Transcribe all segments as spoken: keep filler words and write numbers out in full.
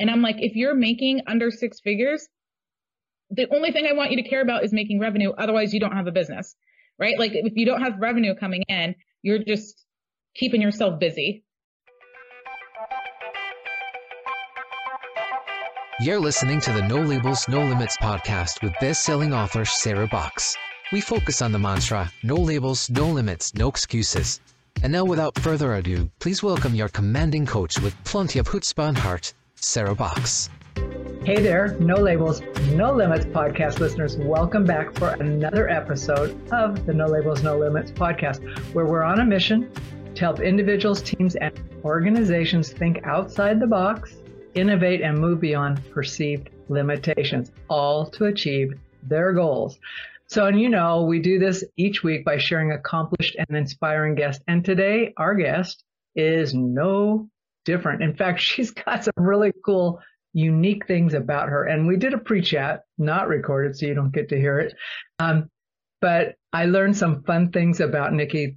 And I'm like, if you're making under six figures, the only thing I want you to care about is making revenue. Otherwise, you don't have a business, right? Like if you don't have revenue coming in, you're just keeping yourself busy. You're listening to the No Labels, No Limits podcast with best-selling author Sarah Boxx. We focus on the mantra, no labels, no limits, no excuses. And now without further ado, please welcome your commanding coach with plenty of chutzpah and heart, Sarah Boxx. Hey there, No Labels, No Limits podcast listeners. Welcome back for another episode of the No Labels, No Limits podcast, where we're on a mission to help individuals, teams, and organizations think outside the box, innovate, and move beyond perceived limitations, all to achieve their goals. So, and you know, we do this each week by sharing accomplished and inspiring guests. And today, our guest is no different. In fact, she's got some really cool, unique things about her. And we did a pre-chat, not recorded, so you don't get to hear it. Um, but I learned some fun things about Nikki,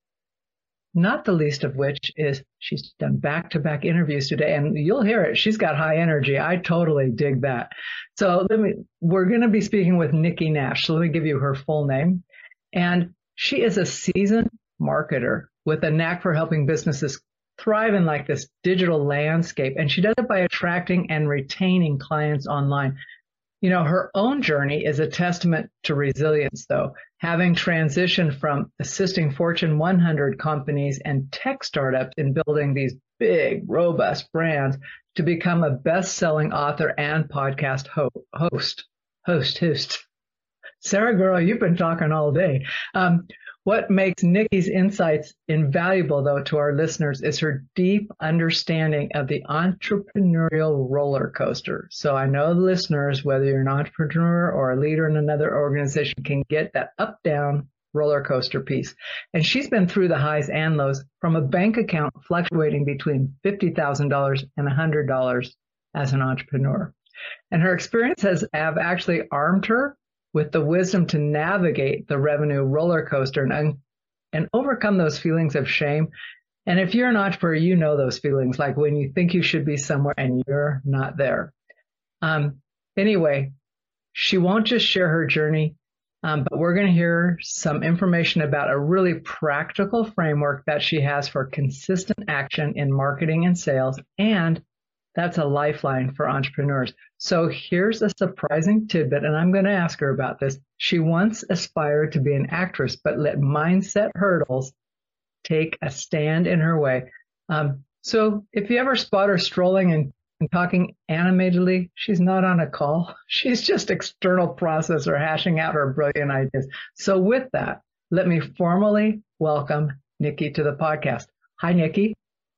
not the least of which is she's done back-to-back interviews today, and you'll hear it. She's got high energy. I totally dig that. So let me, we're going to be speaking with Nikki Nash. So let me give you her full name. And she is a seasoned marketer with a knack for helping businesses thrive in like this digital landscape. And she does it by attracting and retaining clients online. You know, her own journey is a testament to resilience, though, having transitioned from assisting Fortune one hundred companies and tech startups in building these big, robust brands to become a best-selling author and podcast ho- host. Host, host. Sarah, girl, you've been talking all day. Um, what makes Nikki's insights invaluable, though, to our listeners is her deep understanding of the entrepreneurial roller coaster. So I know the listeners, whether you're an entrepreneur or a leader in another organization, can get that up-down roller coaster piece. And she's been through the highs and lows from a bank account fluctuating between fifty thousand dollars and one hundred dollars as an entrepreneur. And her experience has have actually armed her with the wisdom to navigate the revenue roller coaster and, and overcome those feelings of shame. And if you're an entrepreneur, you know those feelings, like when you think you should be somewhere and you're not there. Um, anyway, she won't just share her journey, um, but we're going to hear some information about a really practical framework that she has for consistent action in marketing and sales, and that's a lifeline for entrepreneurs. So here's a surprising tidbit, and I'm going to ask her about this. She once aspired to be an actress, but let mindset hurdles take a stand in her way. Um, so if you ever spot her strolling and, and talking animatedly, she's not on a call. She's just external processor hashing out her brilliant ideas. So with that, let me formally welcome Nikki to the podcast. Hi, Nikki.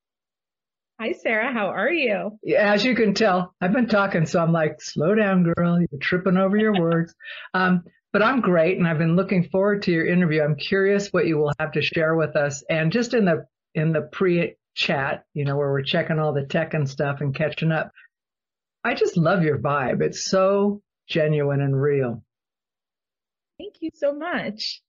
Hi, Sarah. How are you? Yeah, as you can tell, I've been talking, so I'm like, slow down, girl. You're tripping over your words. Um, but I'm great, and I've been looking forward to your interview. I'm curious what you will have to share with us. And just in the in the pre-chat, you know, where we're checking all the tech and stuff and catching up, I just love your vibe. It's so genuine and real. Thank you so much.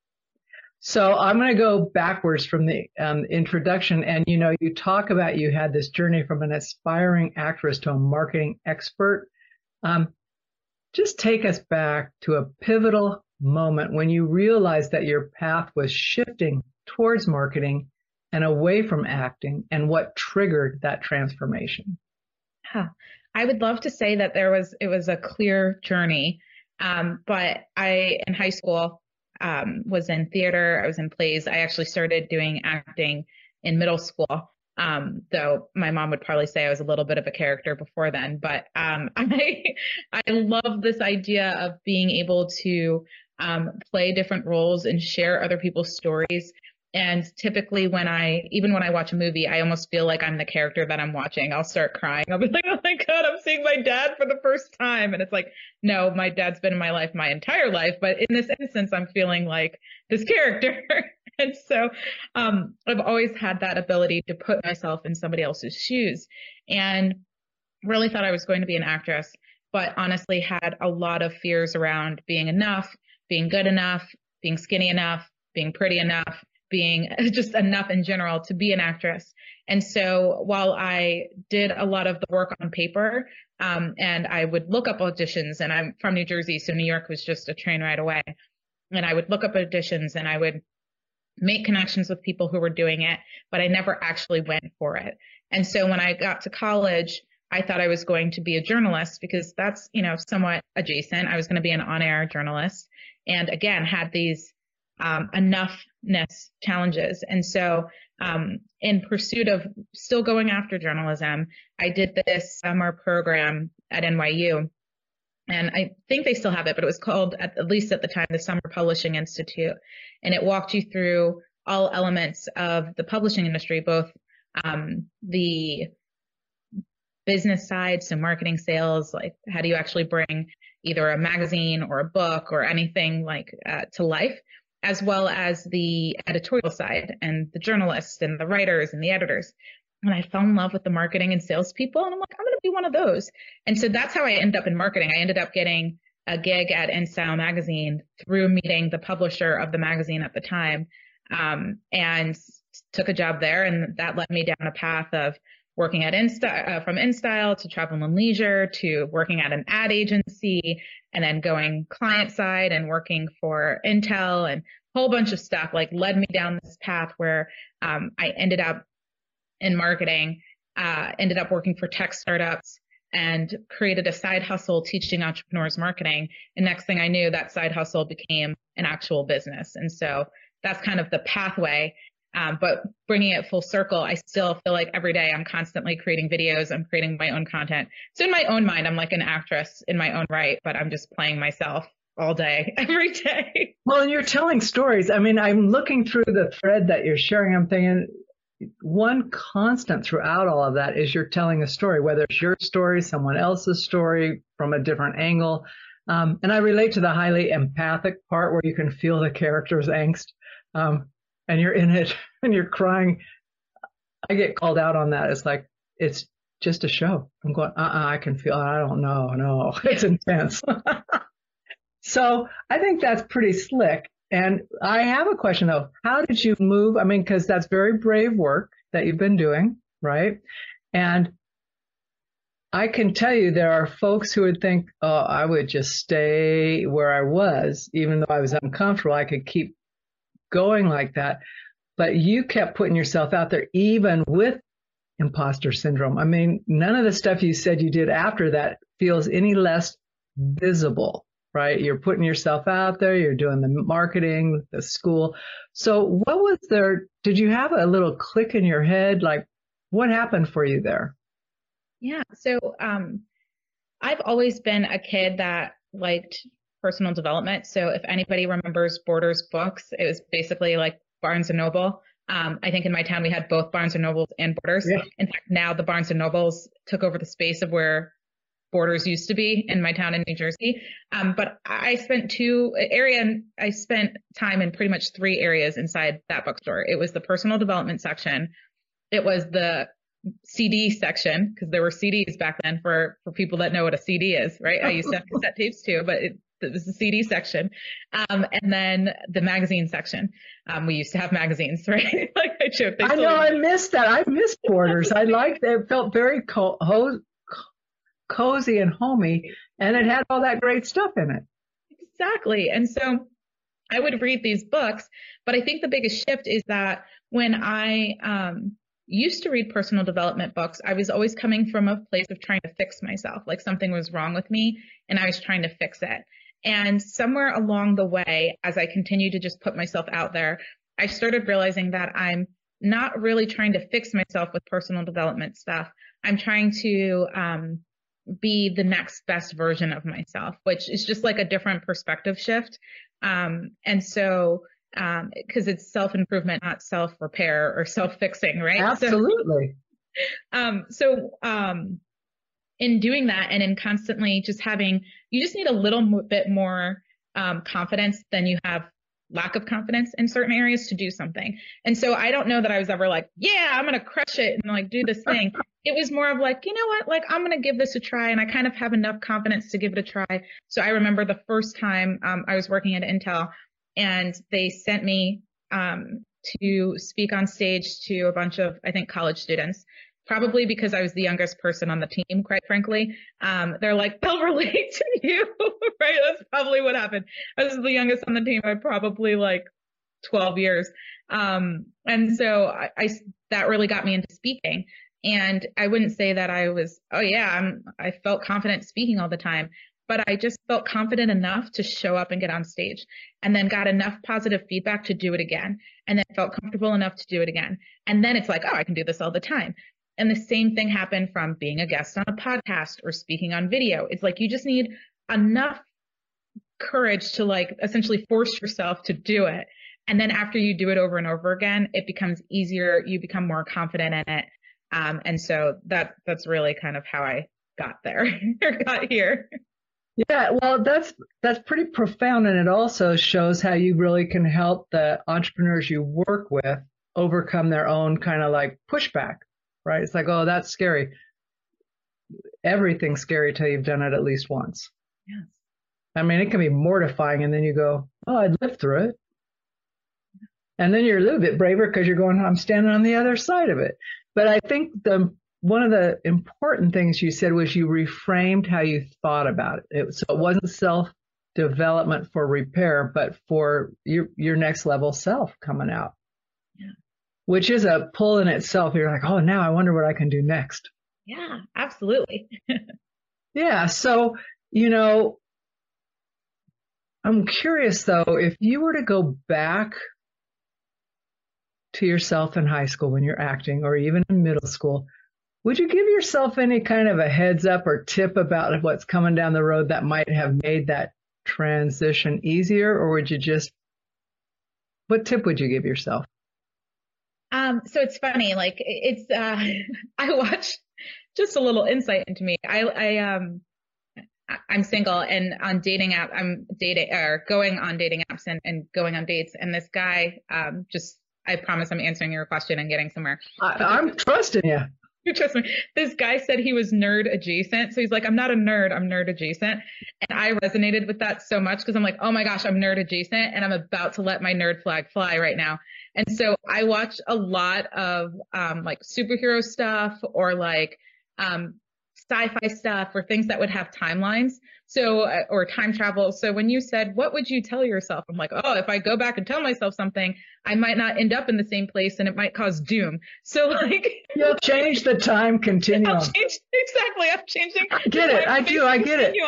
So I'm going to go backwards from the um, introduction. And, you know, you talk about you had this journey from an aspiring actress to a marketing expert. Um, just take us back to a pivotal moment when you realized that your path was shifting towards marketing and away from acting, and what triggered that transformation. Huh. I would love to say that there was, it was a clear journey. Um, but I, in high school, Um, was in theater. I was in plays. I actually started doing acting in middle school, um, though my mom would probably say I was a little bit of a character before then. But um, I I love this idea of being able to um, play different roles and share other people's stories. And typically when I, even when I watch a movie, I almost feel like I'm the character that I'm watching. I'll start crying. I'll be like, oh my God, I'm seeing my dad for the first time. And it's like, no, my dad's been in my life my entire life. But in this instance, I'm feeling like this character. And so um, I've always had that ability to put myself in somebody else's shoes, and really thought I was going to be an actress, but honestly had a lot of fears around being enough, being good enough, being skinny enough, being pretty enough, being just enough in general to be an actress. And so while I did a lot of the work on paper, um, and I would look up auditions, and I'm from New Jersey, so New York was just a train ride away. And I would look up auditions and I would make connections with people who were doing it, but I never actually went for it. And so when I got to college, I thought I was going to be a journalist because that's, you know, somewhat adjacent. I was going to be an on-air journalist, and again, had these um, enoughness challenges. And so um, in pursuit of still going after journalism, I did this summer program at N Y U. And I think they still have it, but it was called, at, at least at the time, the Summer Publishing Institute. And it walked you through all elements of the publishing industry, both um, the business side, so marketing, sales, like how do you actually bring either a magazine or a book or anything like uh, to life, as well as the editorial side and the journalists and the writers and the editors. And I fell in love with the marketing and salespeople, and I'm like, I'm going to be one of those. And so that's how I ended up in marketing. I ended up getting a gig at InStyle magazine through meeting the publisher of the magazine at the time, um, and took a job there. And that led me down a path of working at InStyle, uh, from InStyle to Travel and Leisure to working at an ad agency, and then going client side and working for Intel, and a whole bunch of stuff like led me down this path where um, I ended up in marketing, uh, ended up working for tech startups, and created a side hustle teaching entrepreneurs marketing. And next thing I knew, that side hustle became an actual business. And so that's kind of the pathway. Um, but bringing it full circle, I still feel like every day I'm constantly creating videos. I'm creating my own content. So in my own mind, I'm like an actress in my own right, but I'm just playing myself all day, every day. Well, and you're telling stories. I mean, I'm looking through the thread that you're sharing. I'm thinking, one constant throughout all of that is you're telling a story, whether it's your story, someone else's story from a different angle. Um, and I relate to the highly empathic part where you can feel the character's angst, um, and you're in it and you're crying. I get called out on that. It's like, it's just a show. I'm going, uh-uh, I can feel it. I don't know. No, it's intense. So I think that's pretty slick. And I have a question, though. How did you move? I mean, because that's very brave work that you've been doing, right? And I can tell you there are folks who would think, oh, I would just stay where I was, even though I was uncomfortable. I could keep going like that. But you kept putting yourself out there, even with imposter syndrome. I mean, none of the stuff you said you did after that feels any less visible. Right? You're putting yourself out there, you're doing the marketing, the school. So what was there? Did you have a little click in your head? Like, what happened for you there? Yeah. So um, I've always been a kid that liked personal development. So if anybody remembers Borders books, it was basically like Barnes and Noble. Um, I think in my town we had both Barnes and Nobles and Borders. Yeah. In fact, now the Barnes and Nobles took over the space of where Borders used to be in my town in New Jersey. Um, but I spent two area, I spent time in pretty much three areas inside that bookstore. It was the personal development section. It was the C D section, because there were C Ds back then for, for people that know what a C D is, right? I used to have cassette tapes too, but it, it was the C D section. Um, and then the magazine section. Um, we used to have magazines, right? Like I joked. I know, I missed that. I missed Borders. I liked it. It felt very co- ho- cozy and homey, and it had all that great stuff in it. Exactly. And so I would read these books, but I think the biggest shift is that when I um, used to read personal development books, I was always coming from a place of trying to fix myself, like something was wrong with me and I was trying to fix it. And somewhere along the way, as I continued to just put myself out there, I started realizing that I'm not really trying to fix myself with personal development stuff. I'm trying to um, be the next best version of myself, which is just like a different perspective shift. Um, and so, um, cause it's self-improvement, not self-repair or self-fixing, right? Absolutely. So, um, so, um, in doing that and in constantly just having, you just need a little bit more, um, confidence than you have lack of confidence in certain areas to do something. And so I don't know that I was ever like, yeah, I'm going to crush it and like do this thing. It was more of like, you know what, like I'm going to give this a try. And I kind of have enough confidence to give it a try. So I remember the first time um, I was working at Intel and they sent me um, to speak on stage to a bunch of, I think, college students, probably because I was the youngest person on the team, quite frankly. Um, they're like, they'll relate to you, right? That's probably what happened. I was the youngest on the team by probably like twelve years. Um, and so I, I, that really got me into speaking. And I wouldn't say that I was, oh yeah, I'm, I felt confident speaking all the time, but I just felt confident enough to show up and get on stage, and then got enough positive feedback to do it again. And then felt comfortable enough to do it again. And then it's like, oh, I can do this all the time. And the same thing happened from being a guest on a podcast or speaking on video. It's like, you just need enough courage to like essentially force yourself to do it. And then after you do it over and over again, it becomes easier. You become more confident in it. Um, and so that that's really kind of how I got there or got here. Yeah, well, that's that's pretty profound, and it also shows how you really can help the entrepreneurs you work with overcome their own kind of like pushback, right? It's like, oh, that's scary. Everything's scary till you've done it at least once. Yes. I mean, it can be mortifying, and then you go, oh, I'd live through it. And then you're a little bit braver because you're going, I'm standing on the other side of it. But I think the one of the important things you said was you reframed how you thought about it. it so it wasn't self-development for repair, but for your your next level self coming out, yeah. Which is a pull in itself. You're like, oh, now I wonder what I can do next. Yeah, absolutely. Yeah. So, you know, I'm curious, though, if you were to go back to yourself in high school when you're acting, or even in middle school, would you give yourself any kind of a heads up or tip about what's coming down the road that might have made that transition easier? Or would you just, what tip would you give yourself? Um, so it's funny, like it's, uh, I watch just a little insight into me. I, I, um, I'm single, and on dating app, I'm dating or going on dating apps and, and going on dates. And this guy, um, just, I promise I'm answering your question and getting somewhere. I, I'm trusting you. You trust me. This guy said he was nerd adjacent. So he's like, I'm not a nerd, I'm nerd adjacent. And I resonated with that so much because I'm like, oh my gosh, I'm nerd adjacent, and I'm about to let my nerd flag fly right now. And so I watch a lot of um, like superhero stuff, or like um, sci-fi stuff, or things that would have timelines. So, uh, or time travel. So when you said, what would you tell yourself? I'm like, oh, if I go back and tell myself something, I might not end up in the same place, and it might cause doom. So like, you'll change the time continuum. I'll change, exactly. I'm changing. I get it. I do. I get it.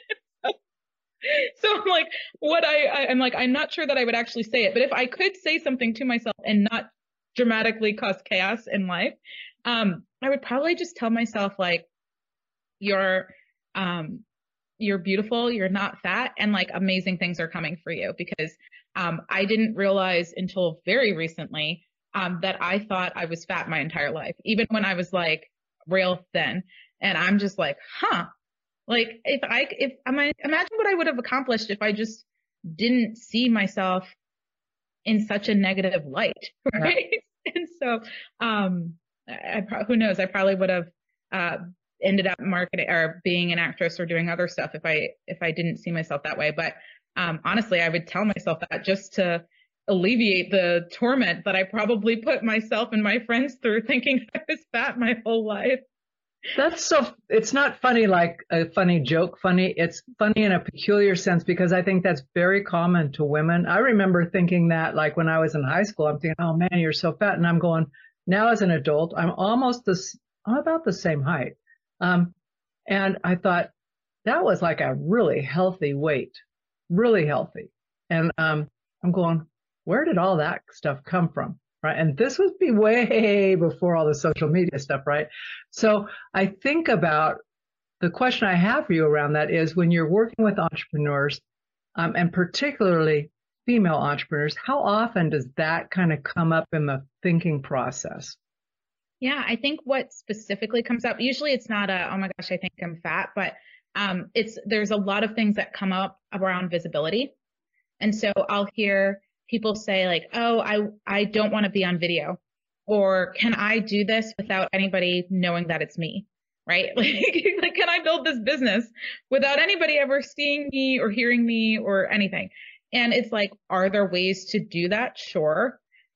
So I'm like, what I, I, I'm like, I'm not sure that I would actually say it, but if I could say something to myself and not dramatically cause chaos in life, um, I would probably just tell myself like, you're, um, you're beautiful, you're not fat, and like amazing things are coming for you. Because, um, I didn't realize until very recently, um, that I thought I was fat my entire life, even when I was like real thin. And I'm just like, huh. Like if I, if I might imagine what I would have accomplished if I just didn't see myself in such a negative light, right? Yeah. And so, um, I, I who knows? I probably would have uh, ended up marketing or being an actress or doing other stuff if I if I didn't see myself that way. But um, honestly, I would tell myself that just to alleviate the torment that I probably put myself and my friends through, thinking I was fat my whole life. That's so, it's not funny like a funny joke funny. It's funny in a peculiar sense, because I think that's very common to women. I remember thinking that like when I was in high school, I'm thinking, oh man, you're so fat. And I'm going, now as an adult, I'm almost this, I'm about the same height. Um, and I thought that was like a really healthy weight, really healthy. And um, I'm going, where did all that stuff come from? Right. And this would be way before all the social media stuff. Right. So I think about the question I have for you around that is, when you're working with entrepreneurs, um, and particularly female entrepreneurs, how often does that kind of come up in the thinking process? Yeah, I think what specifically comes up, usually it's not a, oh my gosh, I think I'm fat, but um, it's, there's a lot of things that come up around visibility. And so I'll hear people say like, oh, I, I don't want to be on video, or can I do this without anybody knowing that it's me? Right? Like, like, can I build this business without anybody ever seeing me or hearing me or anything? And it's like, are there ways to do that? Sure.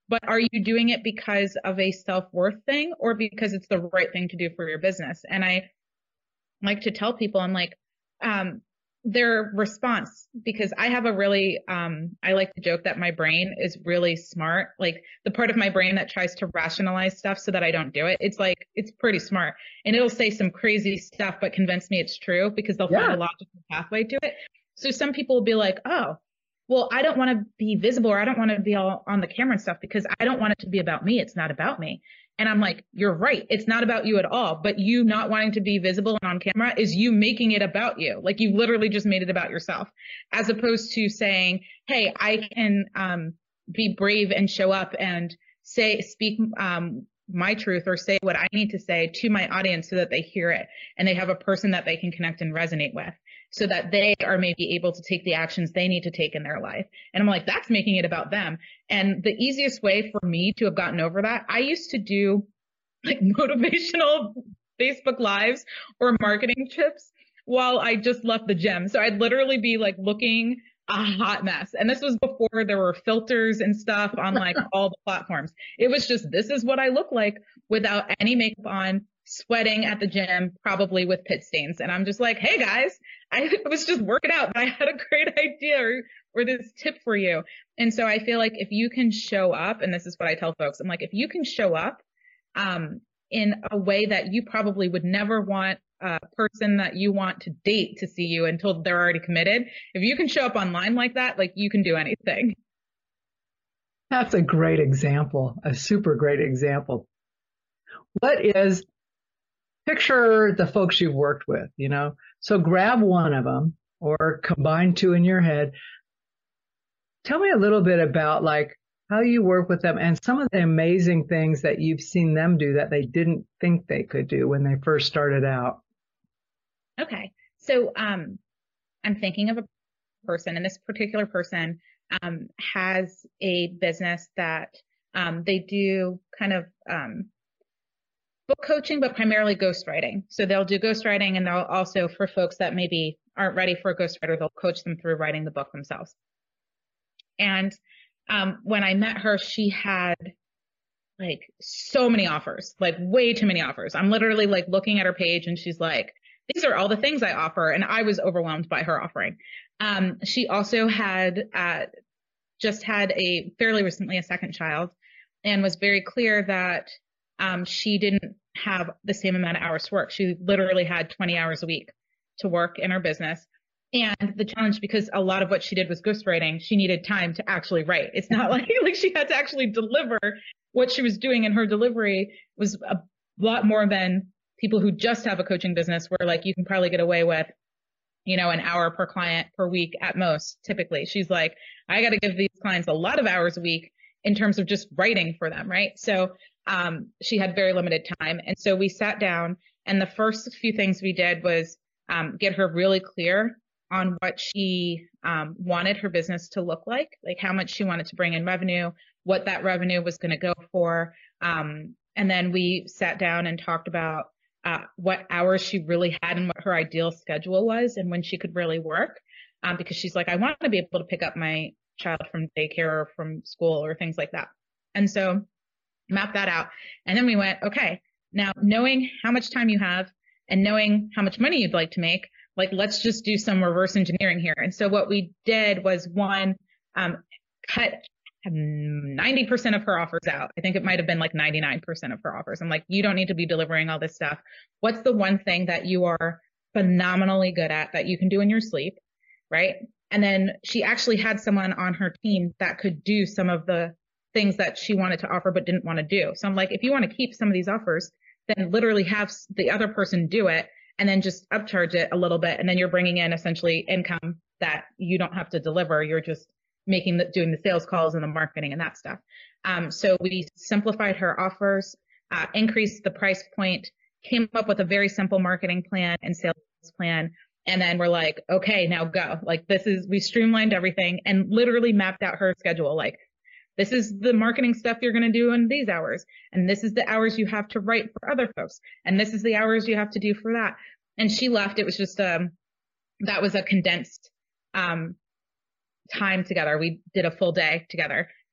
but are you doing it because of a self-worth thing or because it's the right thing to do for your business? And I like to tell people, I'm like, um, their response, because I have a really, um, I like to joke that my brain is really smart. Like the part of my brain that tries to rationalize stuff so that I don't do it. It's like, it's pretty smart, and it'll say some crazy stuff, but convince me it's true because they'll Yeah. find a logical pathway to it. So some people will be like, oh, well, I don't want to be visible, or I don't want to be all on the camera and stuff because I don't want it to be about me. It's not about me. And I'm like, you're right. It's not about you at all. But you not wanting to be visible and on camera is you making it about you. Like you literally just made it about yourself, as opposed to saying, hey, I can um, be brave and show up and say, speak um, my truth or say what I need to say to my audience so that they hear it and they have a person that they can connect and resonate with, so that they are maybe able to take the actions they need to take in their life. And I'm like, that's making it about them. And the easiest way for me to have gotten over that, I used to do like motivational Facebook lives or marketing tips while I just left the gym. So I'd literally be like looking a hot mess. And this was before there were filters and stuff on like all the platforms. It was just, this is what I look like without any makeup on, sweating at the gym, probably with pit stains. And I'm just like, hey guys, I was just working out, but I had a great idea or, or this tip for you. And so I feel like if you can show up, and this is what I tell folks, I'm like, if you can show up um, in a way that you probably would never want a person that you want to date to see you until they're already committed. If you can show up online like that, like you can do anything. That's a great example, a super great example. What is, picture the folks you've worked with, you know, so grab one of them or combine two in your head. Tell me a little bit about like how you work with them and some of the amazing things that you've seen them do that they didn't think they could do when they first started out. Okay. So um, I'm thinking of a person, and this particular person um, has a business that um, they do kind of um, book coaching, but primarily ghostwriting. So they'll do ghostwriting, and they'll also, for folks that maybe aren't ready for a ghostwriter, they'll coach them through writing the book themselves. And um, when I met her, she had like so many offers, like way too many offers. I'm literally like looking at her page and she's like, these are all the things I offer. And I was overwhelmed by her offering. Um, she also had uh, just had a fairly recently a second child, and was very clear that um, she didn't have the same amount of hours to work. She literally had twenty hours a week to work in her business. And the challenge, because a lot of what she did was ghostwriting, she needed time to actually write. It's not like, like she had to actually deliver what she was doing, and her delivery was a lot more than people who just have a coaching business, where like you can probably get away with, you know, an hour per client per week at most. Typically, she's like, I got to give these clients a lot of hours a week in terms of just writing for them. Right. So um, she had very limited time. And so we sat down, and the first few things we did was um, get her really clear on what she um, wanted her business to look like, like how much she wanted to bring in revenue, what that revenue was going to go for. Um, and then we sat down and talked about uh, what hours she really had and what her ideal schedule was and when she could really work. Um, because she's like, I want to be able to pick up my child from daycare or from school or things like that. And so map that out. And then we went, okay, now knowing how much time you have and knowing how much money you'd like to make, like, let's just do some reverse engineering here. And so what we did was, one, um, cut ninety percent of her offers out. I think it might have been like ninety-nine percent of her offers. I'm like, you don't need to be delivering all this stuff. What's the one thing that you are phenomenally good at that you can do in your sleep, right? And then she actually had someone on her team that could do some of the things that she wanted to offer but didn't want to do. So I'm like, if you want to keep some of these offers, then literally have the other person do it and then just upcharge it a little bit. And then you're bringing in essentially income that you don't have to deliver. You're just making the, doing the sales calls and the marketing and that stuff. Um, so we simplified her offers, uh, increased the price point, came up with a very simple marketing plan and sales plan. And then we're like, okay, now go. Like, this is, we streamlined everything and literally mapped out her schedule. Like, this is the marketing stuff you're going to do in these hours. And this is the hours you have to write for other folks. And this is the hours you have to do for that. And she left. It was just, um, that was a condensed, um, time together. We did a full day together.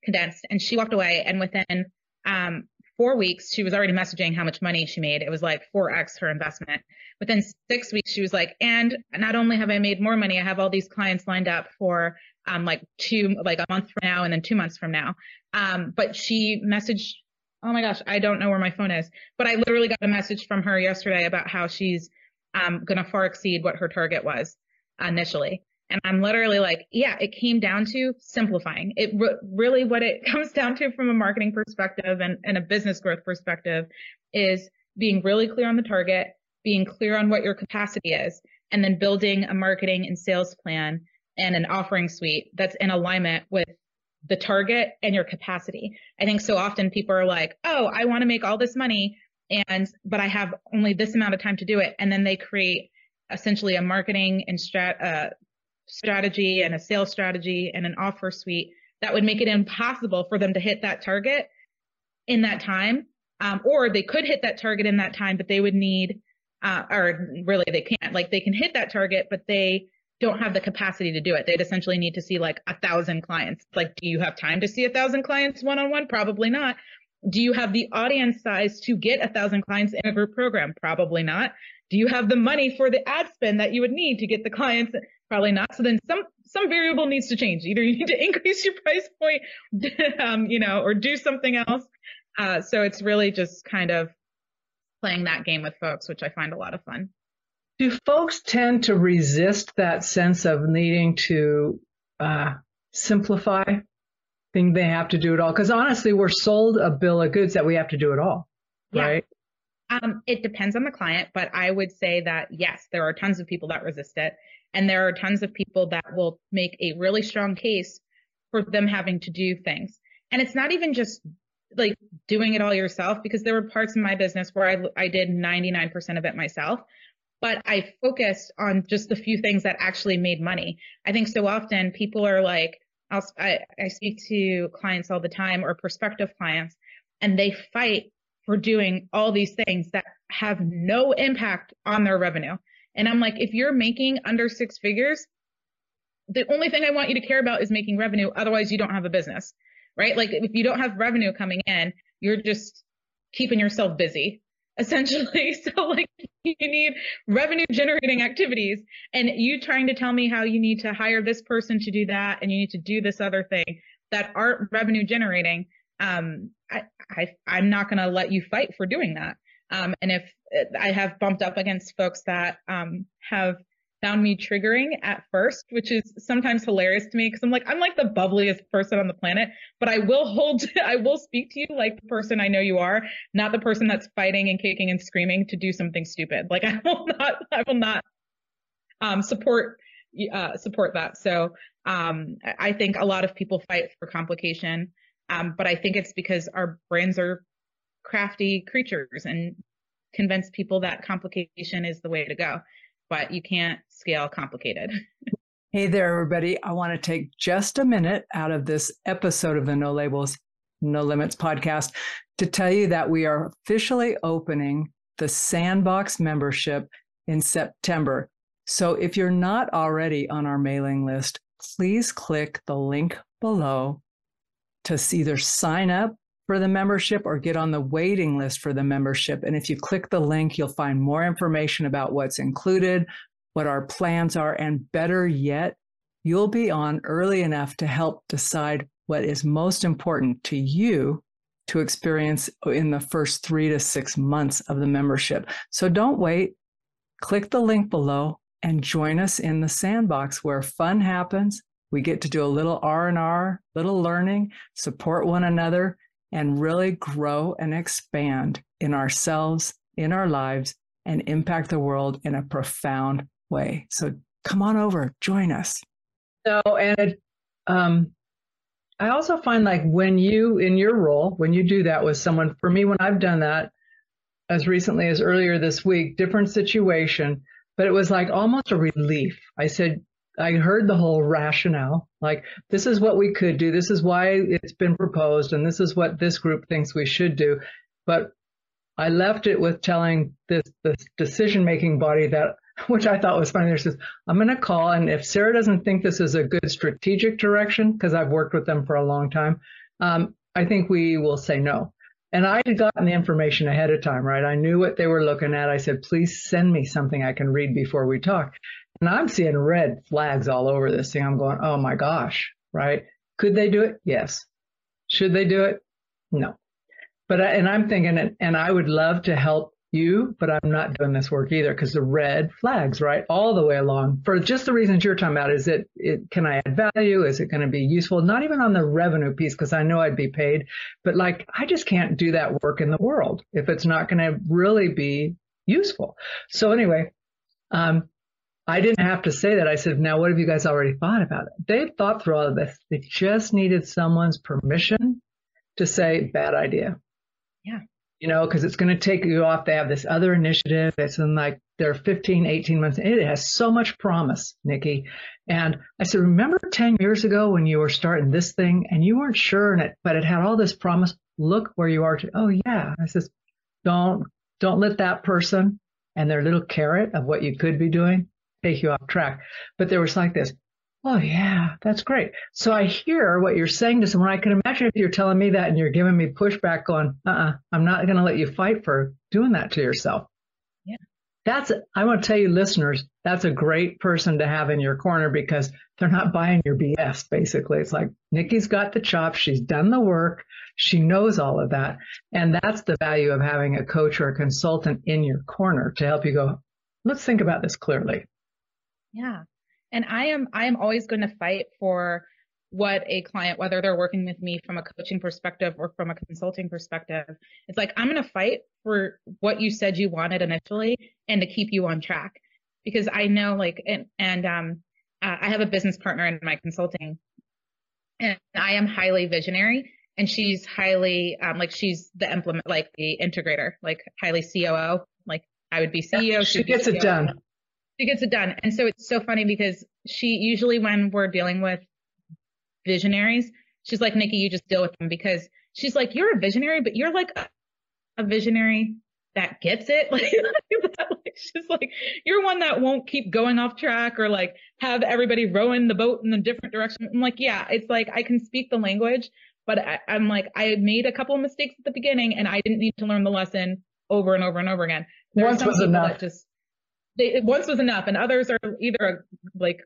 condensed. And she walked away, and within um, four weeks, she was already messaging how much money she made. It was like four X her investment. Within six weeks, she was like, and not only have I made more money, I have all these clients lined up for um, like two, like a month from now and then two months from now. Um, but she messaged, oh my gosh, I don't know where my phone is, but I literally got a message from her yesterday about how she's um, going to far exceed what her target was initially. And I'm literally like, yeah, it came down to simplifying. It re- really what it comes down to from a marketing perspective and, and a business growth perspective is being really clear on the target, being clear on what your capacity is, and then building a marketing and sales plan and an offering suite that's in alignment with the target and your capacity. I think so often people are like, oh, I want to make all this money, and but I have only this amount of time to do it. And then they create essentially a marketing and strat, uh, strategy and a sales strategy and an offer suite that would make it impossible for them to hit that target in that time. Um, or they could hit that target in that time, but they would need, uh, or really they can't, like they can hit that target, but they don't have the capacity to do it. They'd essentially need to see like a thousand clients. Like, do you have time to see a thousand clients one-on-one? Probably not. Do you have the audience size to get a thousand clients in a group program? Probably not. Do you have the money for the ad spend that you would need to get the clients? Probably not. So then some some variable needs to change. Either you need to increase your price point, um, you know, or do something else. Uh, so it's really just kind of playing that game with folks, which I find a lot of fun. Do folks tend to resist that sense of needing to uh, simplify, think they have to do it all? Because honestly, we're sold a bill of goods that we have to do it all, yeah. right? Um, it depends on the client, but I would say that, yes, there are tons of people that resist it. And there are tons of people that will make a really strong case for them having to do things. And it's not even just like doing it all yourself, because there were parts of my business where I, I did ninety-nine percent of it myself, but I focused on just the few things that actually made money. I think so often people are like, I'll, I, I speak to clients all the time, or prospective clients, and they fight for doing all these things that have no impact on their revenue. And I'm like, if you're making under six figures, the only thing I want you to care about is making revenue. Otherwise, you don't have a business, right? Like if you don't have revenue coming in, you're just keeping yourself busy, essentially. So like you need revenue generating activities, and you trying to tell me how you need to hire this person to do that, and you need to do this other thing that aren't revenue generating. Um, I, I, I'm not going to let you fight for doing that. Um, and if I have bumped up against folks that um, have found me triggering at first, which is sometimes hilarious to me, because I'm like, I'm like the bubbliest person on the planet, but I will hold, I will speak to you like the person I know you are, not the person that's fighting and kicking and screaming to do something stupid. Like I will not, I will not um, support uh, support that. So um, I think a lot of people fight for complication, um, but I think it's because our brains are crafty creatures and convince people that complication is the way to go, but you can't scale complicated. Hey there, everybody. I want to take just a minute out of this episode of the No Labels, No Limits podcast to tell you that we are officially opening the Sandbox membership in September. So if you're not already on our mailing list, please click the link below to either sign up for the membership or get on the waiting list for the membership. And if you click the link, you'll find more information about what's included, what our plans are, and better yet, you'll be on early enough to help decide what is most important to you to experience in the first three to six months of the membership. So don't wait. Click the link below and join us in the Sandbox, where fun happens. We get to do a little R and R, little learning, support one another, and really grow and expand in ourselves, in our lives, and impact the world in a profound way. So come on over, join us. So, and it, um, I also find like when you, in your role, when you do that with someone, for me, when I've done that as recently as earlier this week, different situation, but it was like almost a relief. I said, I heard the whole rationale, like this is what we could do. This is why it's been proposed. And this is what this group thinks we should do. But I left it with telling this, this decision-making body that, which I thought was funny. There says, I'm going to call. And if Sarah doesn't think this is a good strategic direction, because I've worked with them for a long time, um, I think we will say no. And I had gotten the information ahead of time, right? I knew what they were looking at. I said, please send me something I can read before we talk. And I'm seeing red flags all over this thing. I'm going, oh my gosh, right? Could they do it? Yes. Should they do it? No. But, I, and I'm thinking, and I would love to help you, but I'm not doing this work either because the red flags, right, all the way along for just the reasons you're talking about. Is it, it can I add value? Is it going to be useful? Not even on the revenue piece because I know I'd be paid, but like I just can't do that work in the world if it's not going to really be useful. So anyway, um, I didn't have to say that. I said, now what have you guys already thought about it? They've thought through all of this. They just needed someone's permission to say bad idea. Yeah. You know, because it's going to take you off. They have this other initiative. It's in like they're fifteen, eighteen months. It has so much promise, Nikki. And I said, remember ten years ago when you were starting this thing and you weren't sure in it, but it had all this promise. Look where you are. To, oh, yeah. I says, don't, don't let that person and their little carrot of what you could be doing take you off track. But there was like this. Oh, yeah, that's great. So I hear what you're saying to someone. I can imagine if you're telling me that and you're giving me pushback going, uh-uh, I'm not going to let you fight for doing that to yourself. Yeah. That's, I want to tell you listeners, that's a great person to have in your corner because they're not buying your B S, basically. It's like, Nikki's got the chops. She's done the work. She knows all of that. And that's the value of having a coach or a consultant in your corner to help you go, let's think about this clearly. Yeah. And I am, I am always going to fight for what a client, whether they're working with me from a coaching perspective or from a consulting perspective, it's like, I'm going to fight for what you said you wanted initially and to keep you on track. Because I know like, and, and, um, uh, I have a business partner in my consulting and I am highly visionary and she's highly, um, like she's the implement, like the integrator, like highly C O O, like I would be C E O. Yeah, she gets it done. She gets it done. And so it's so funny because she usually, when we're dealing with visionaries, she's like, Nikki, you just deal with them because she's like, you're a visionary, but you're like a, a visionary that gets it. Like, she's like, you're one that won't keep going off track or like have everybody rowing the boat in a different direction. I'm like, yeah, it's like, I can speak the language, but I, I'm like, I made a couple of mistakes at the beginning and I didn't need to learn the lesson over and over and over again. There Once was enough. Just, They, once was enough, and others are either like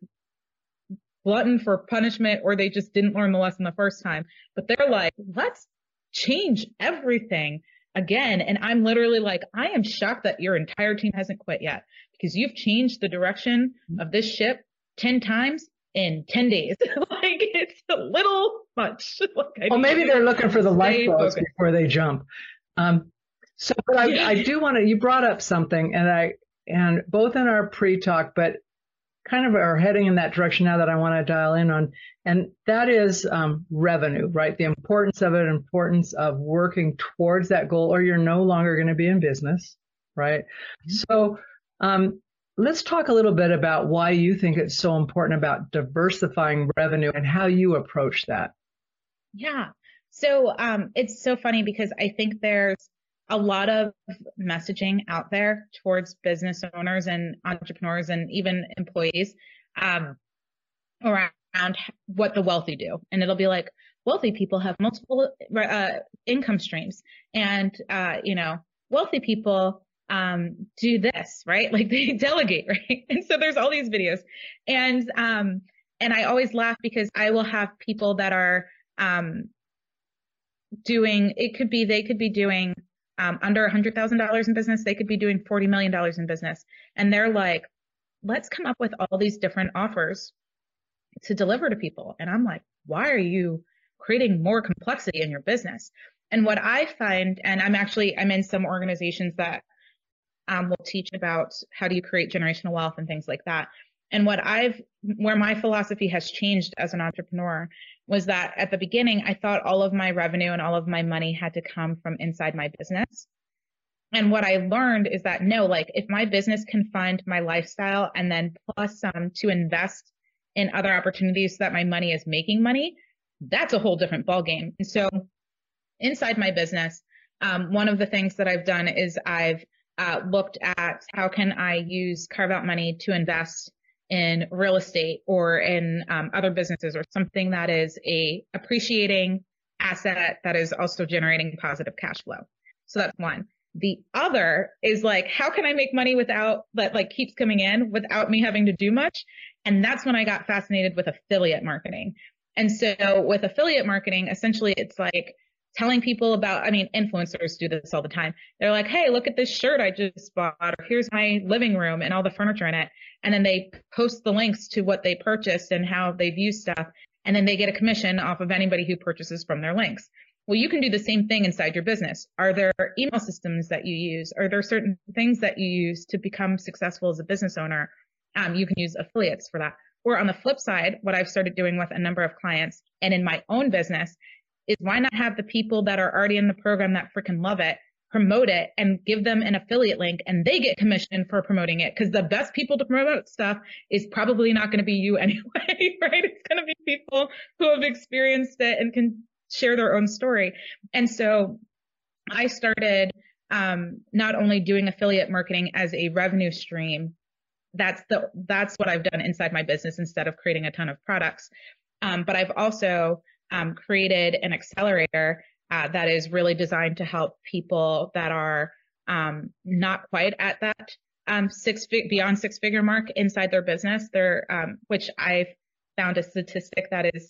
glutton for punishment or they just didn't learn the lesson the first time. But they're like, let's change everything again. And I'm literally like, I am shocked that your entire team hasn't quit yet because you've changed the direction of this ship ten times in ten days. Like it's a little much. Like, well, maybe they're looking for the lifeboats before they jump. Um, so, but I, I do want to. You brought up something, and I. And both in our pre-talk, but kind of are heading in that direction now that I want to dial in on. And that is um, revenue, right? The importance of it, importance of working towards that goal, or you're no longer going to be in business, right? Mm-hmm. So um, let's talk a little bit about why you think it's so important about diversifying revenue and how you approach that. Yeah. So um, it's so funny because I think there's a lot of messaging out there towards business owners and entrepreneurs and even employees um, around what the wealthy do. And it'll be like, wealthy people have multiple uh, income streams. And, uh, you know, wealthy people um, do this, right? Like they delegate, right? And so there's all these videos. And, um, and I always laugh because I will have people that are um, doing, it could be, they could be doing Um, under one hundred thousand dollars in business, they could be doing forty million dollars in business. And they're like, let's come up with all these different offers to deliver to people. And I'm like, why are you creating more complexity in your business? And what I find, and I'm actually, I'm in some organizations that um, will teach about how do you create generational wealth and things like that. And what I've, where my philosophy has changed as an entrepreneur was that at the beginning, I thought all of my revenue and all of my money had to come from inside my business. And what I learned is that no, like if my business can fund my lifestyle and then plus some to invest in other opportunities so that my money is making money, that's a whole different ballgame. And so inside my business, um, one of the things that I've done is I've uh, looked at how can I use carve out money to invest in real estate or in um, other businesses or something that is a appreciating asset that is also generating positive cash flow. So that's one. The other is like, how can I make money without that like keeps coming in without me having to do much? And that's when I got fascinated with affiliate marketing. And so with affiliate marketing, essentially it's like telling people about, I mean, influencers do this all the time. They're like, hey, look at this shirt I just bought, or here's my living room and all the furniture in it. And then they post the links to what they purchased and how they've used stuff. And then they get a commission off of anybody who purchases from their links. Well, you can do the same thing inside your business. Are there email systems that you use? Are there certain things that you use to become successful as a business owner? Um, you can use affiliates for that. Or on the flip side, what I've started doing with a number of clients and in my own business is why not have the people that are already in the program that freaking love it, promote it and give them an affiliate link and they get commission for promoting it. Because the best people to promote stuff is probably not going to be you anyway, right? It's going to be people who have experienced it and can share their own story. And so I started um, not only doing affiliate marketing as a revenue stream, that's the that's what I've done inside my business instead of creating a ton of products. Um, but I've also um, created an accelerator uh, that is really designed to help people that are um, not quite at that um, six fig- beyond six figure mark inside their business. They're, um, which I've found a statistic that is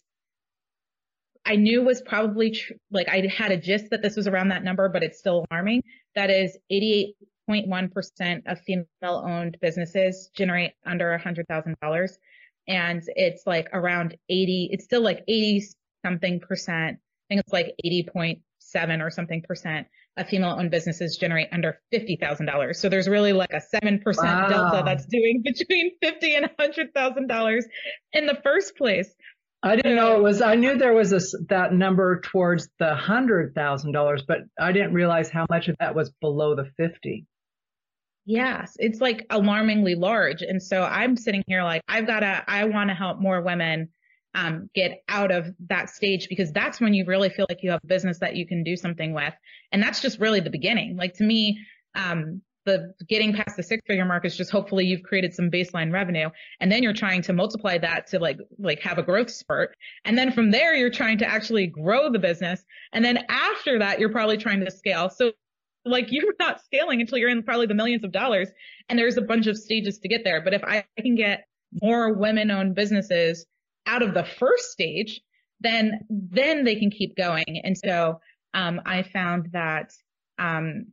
I knew was probably tr- like I had a gist that this was around that number, but it's still alarming. That is eighty-eight point one percent of female-owned businesses generate under one hundred thousand dollars. And it's like around eighty, it's still like eighty something percent. I think it's like eighty point seven or something percent of female-owned businesses generate under fifty thousand dollars. So there's really like a seven percent wow. delta that's doing between fifty and one hundred thousand dollars in the first place. I didn't know it was, I knew there was a, that number towards the one hundred thousand dollars, but I didn't realize how much of that was below the fifty. Yes, it's like alarmingly large. And so I'm sitting here like, I've got to, I want to help more women um, get out of that stage, because that's when you really feel like you have a business that you can do something with. And that's just really the beginning. Like to me, um, the getting past the six figure mark is just hopefully you've created some baseline revenue. And then you're trying to multiply that to like, like have a growth spurt. And then from there, you're trying to actually grow the business. And then after that, you're probably trying to scale. So like you're not scaling until you're in probably the millions of dollars. And there's a bunch of stages to get there. But if I can get more women owned businesses out of the first stage, then, then they can keep going. And so, um, I found that, um,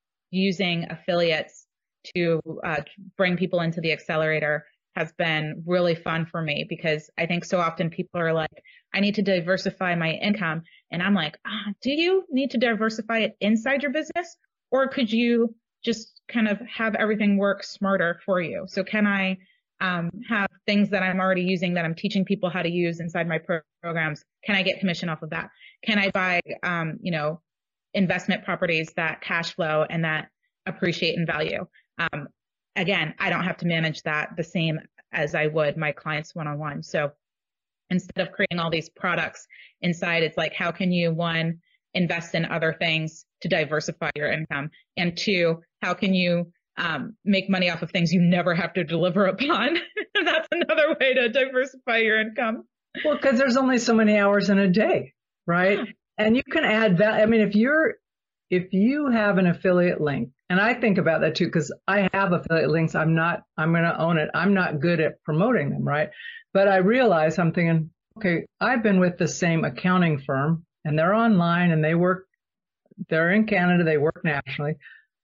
using affiliates to uh, bring people into the accelerator has been really fun for me, because I think so often people are like, I need to diversify my income. And I'm like, ah, do you need to diversify it inside your business? Or could you just kind of have everything work smarter for you? So can I um, have things that I'm already using that I'm teaching people how to use inside my pro- programs? Can I get commission off of that? Can I buy, um, you know, investment properties that cash flow and that appreciate in value? Um, again, I don't have to manage that the same as I would my clients one-on-one. So instead of creating all these products inside, it's like, how can you, one, invest in other things to diversify your income? And two, how can you um, make money off of things you never have to deliver upon? That's another way to diversify your income. Well, because there's only so many hours in a day, right? Yeah. And you can add value. I mean, if you're, if you have an affiliate link, and I think about that too, because I have affiliate links. I'm not, I'm going to own it. I'm not good at promoting them, right? But I realize I'm thinking, okay, I've been with the same accounting firm and they're online and they work, they're in Canada, they work nationally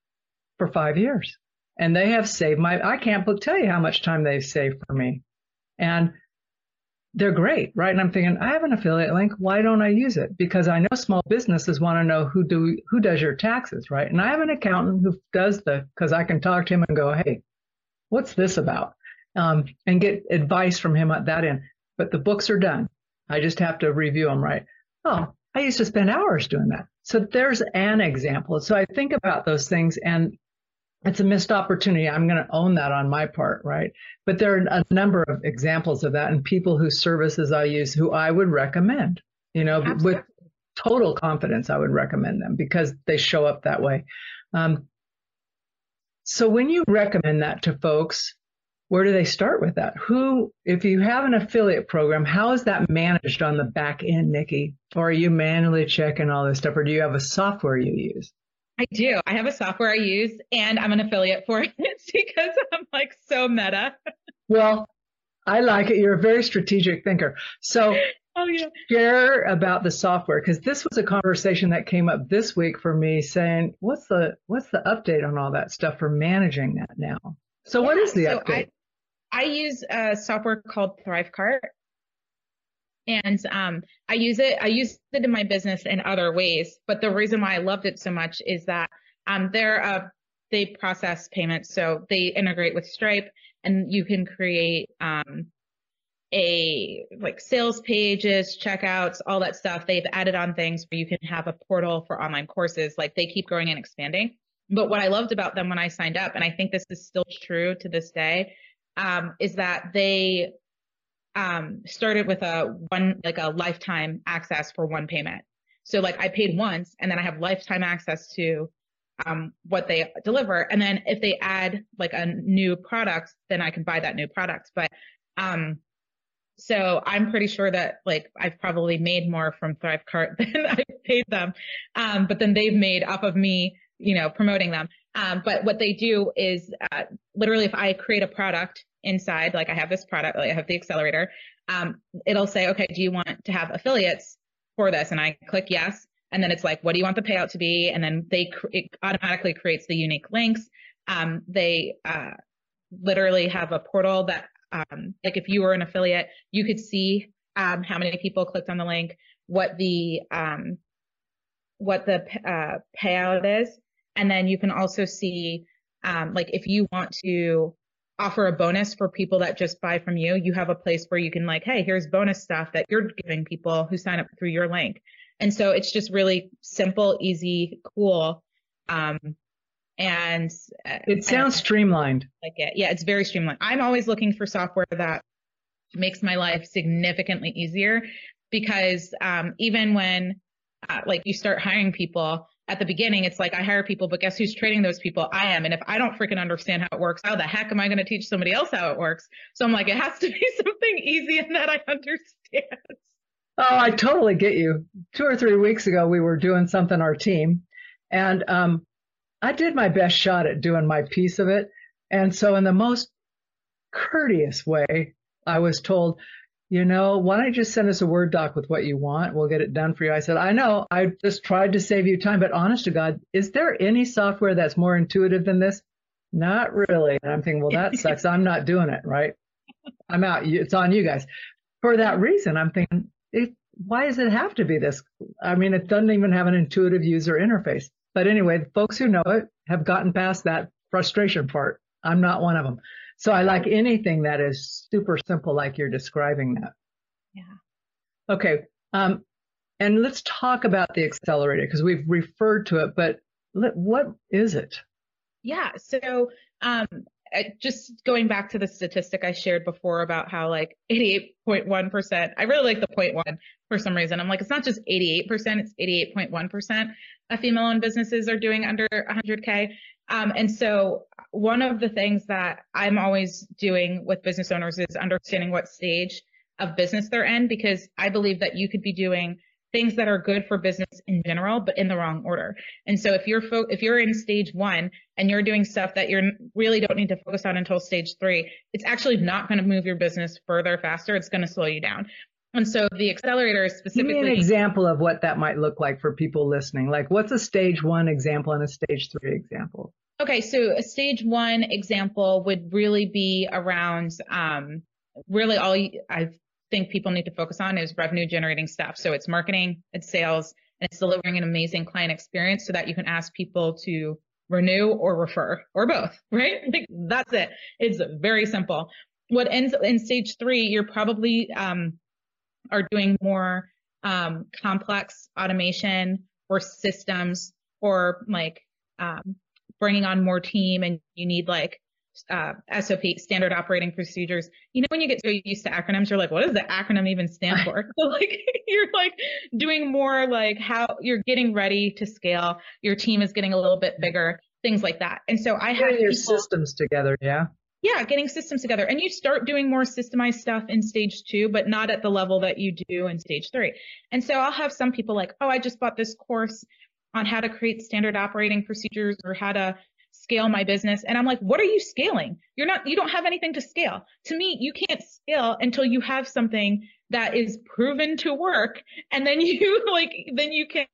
for five years. And they have saved my, I can't tell you how much time they've saved for me. And they're great, right? And I'm thinking, I have an affiliate link. Why don't I use it? Because I know small businesses want to know who do who does your taxes, right? And I have an accountant who does the, because I can talk to him and go, hey, what's this about? Um, and get advice from him at that end. But the books are done. I just have to review them, right? Oh, I used to spend hours doing that. So there's an example. So I think about those things, and it's a missed opportunity. I'm going to own that on my part, right? But there are a number of examples of that, and people whose services I use who I would recommend, you know, Absolutely. With total confidence, I would recommend them because they show up that way. Um, so when you recommend that to folks, where do they start with that? Who, if you have an affiliate program, how is that managed on the back end, Nikki? Or are you manually checking all this stuff, or do you have a software you use? I do. I have a software I use, and I'm an affiliate for it because I'm like so meta. Well, I like it. You're a very strategic thinker. So oh, yeah. Share about the software, because this was a conversation that came up this week for me saying, what's the what's the update on all that stuff for managing that now? So yeah, what is the so update? I, I use a software called Thrivecart. And um, I use it. I use it in my business in other ways. But the reason why I loved it so much is that um, they're uh, they process payments, so they integrate with Stripe, and you can create um, a like sales pages, checkouts, all that stuff. They've added on things where you can have a portal for online courses. Like they keep growing and expanding. But what I loved about them when I signed up, and I think this is still true to this day, um, is that they Um, started with a one, like a lifetime access for one payment. So like I paid once and then I have lifetime access to um, what they deliver. And then if they add like a new product, then I can buy that new product. But um, so I'm pretty sure that like I've probably made more from Thrivecart than I paid them. Um, but then they've made off of me, you know, promoting them. Um, but what they do is uh, literally if I create a product inside, like I have this product, like I have the accelerator, um, it'll say, okay, do you want to have affiliates for this? And I click yes. And then it's like, what do you want the payout to be? And then they, it automatically creates the unique links. Um, they uh, literally have a portal that, um, like if you were an affiliate, you could see um, how many people clicked on the link, what the, um, what the uh, payout is. And then you can also see, um, like if you want to offer a bonus for people that just buy from you, you have a place where you can like, hey, here's bonus stuff that you're giving people who sign up through your link. And so it's just really simple, easy, cool. Um, and it sounds and, streamlined. Like it. Yeah, it's very streamlined. I'm always looking for software that makes my life significantly easier because um, even when uh, like you start hiring people, at the beginning, it's like I hire people, but guess who's training those people? I am. And if I don't freaking understand how it works, how the heck am I going to teach somebody else how it works? So I'm like, it has to be something easy and that I understand. Oh, I totally get you. Two or three weeks ago, we were doing something, our team, and um, I did my best shot at doing my piece of it. And so in the most courteous way, I was told, you know, why don't you just send us a Word doc with what you want? We'll get it done for you. I said, I know, I just tried to save you time, but honest to God, is there any software that's more intuitive than this? Not really. And I'm thinking, well, that sucks. I'm not doing it, right? I'm out. It's on you guys. For that reason, I'm thinking, it, why does it have to be this? I mean, it doesn't even have an intuitive user interface. But anyway, the folks who know it have gotten past that frustration part. I'm not one of them. So I like anything that is super simple, like you're describing that. Yeah. Okay. Um, and let's talk about the accelerator because we've referred to it, but let, what is it? Yeah. So um, just going back to the statistic I shared before about how like eighty-eight point one percent, I really like the point one for some reason. I'm like, it's not just eighty-eight percent, it's eighty-eight point one percent of female-owned businesses are doing under one hundred K. Um, and so one of the things that I'm always doing with business owners is understanding what stage of business they're in, because I believe that you could be doing things that are good for business in general, but in the wrong order. And so if you're fo- if you're in stage one and you're doing stuff that you really don't need to focus on until stage three, it's actually not going to move your business further faster. It's going to slow you down. And so the accelerator is specifically. Give me an example of what that might look like for people listening. Like what's a stage one example and a stage three example? Okay, so a stage one example would really be around um, really all you, I think people need to focus on is revenue generating stuff. So it's marketing, it's sales, and it's delivering an amazing client experience so that you can ask people to renew or refer or both, right? Like, that's it. It's very simple. What ends in stage three, you're probably um, are doing more um, complex automation or systems or like um, bringing on more team, and you need like uh, S O P, standard operating procedures. You know, when you get so used to acronyms, you're like, what does the acronym even stand for? So like, you're like doing more like how you're getting ready to scale. Your team is getting a little bit bigger, things like that. And so I have your systems together. Yeah. Yeah, getting systems together. And you start doing more systemized stuff in stage two, but not at the level that you do in stage three. And so I'll have some people like, oh, I just bought this course on how to create standard operating procedures or how to scale my business. And I'm like, what are you scaling? You're not, you don't have anything to scale. To me, you can't scale until you have something that is proven to work. And then you like, then you can,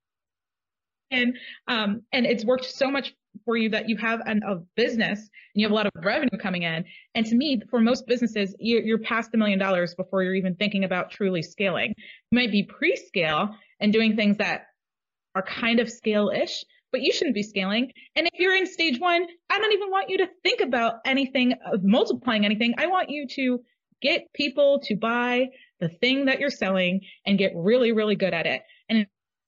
and, um, and it's worked so much for you that you have an, a business and you have a lot of revenue coming in. And to me, for most businesses, you're, you're past a million dollars before you're even thinking about truly scaling. You might be pre-scale and doing things that are kind of scale-ish, but you shouldn't be scaling. And if you're in stage one, I don't even want you to think about anything, uh, multiplying anything. I want you to get people to buy the thing that you're selling and get really, really good at it. And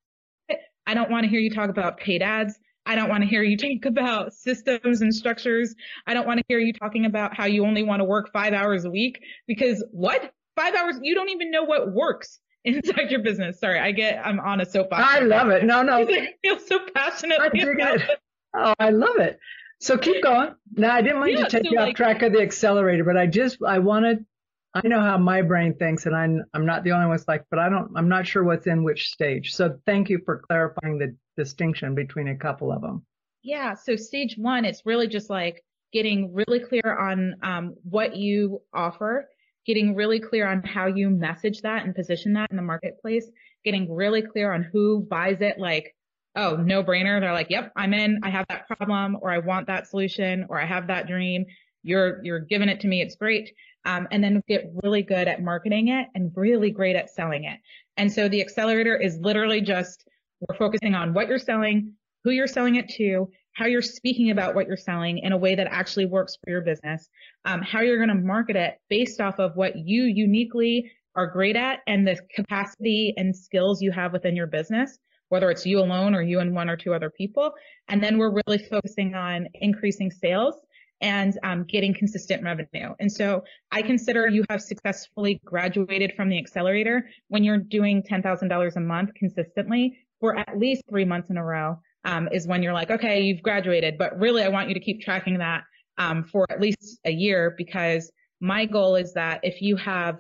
I don't want to hear you talk about paid ads. I don't want to hear you talk about systems and structures. I don't want to hear you talking about how you only want to work five hours a week, because what? Five hours? You don't even know what works inside your business. Sorry, I get, I'm on a soapbox. I love it. No, no. I feel so passionately about it. Oh, I love it. So keep going. Now, I didn't want yeah, to take so you like, off track of the accelerator, but I just, I wanted, I know how my brain thinks, and I'm, I'm not the only one that's like, but I don't, I'm not sure what's in which stage. So thank you for clarifying the distinction between a couple of them. Yeah. So stage one, it's really just like getting really clear on um, what you offer, getting really clear on how you message that and position that in the marketplace, getting really clear on who buys it. Like, oh, no brainer. They're like, yep, I'm in, I have that problem, or I want that solution, or I have that dream. You're, you're giving it to me. It's great. Um, and then get really good at marketing it and really great at selling it. And so the accelerator is literally just, we're focusing on what you're selling, who you're selling it to, how you're speaking about what you're selling in a way that actually works for your business, um, how you're going to market it based off of what you uniquely are great at and the capacity and skills you have within your business, whether it's you alone or you and one or two other people. And then we're really focusing on increasing sales and um, getting consistent revenue. And so I consider you have successfully graduated from the accelerator when you're doing ten thousand dollars a month consistently for at least three months in a row, um, is when you're like, okay, you've graduated. But really, I want you to keep tracking that um, for at least a year, because my goal is that if you have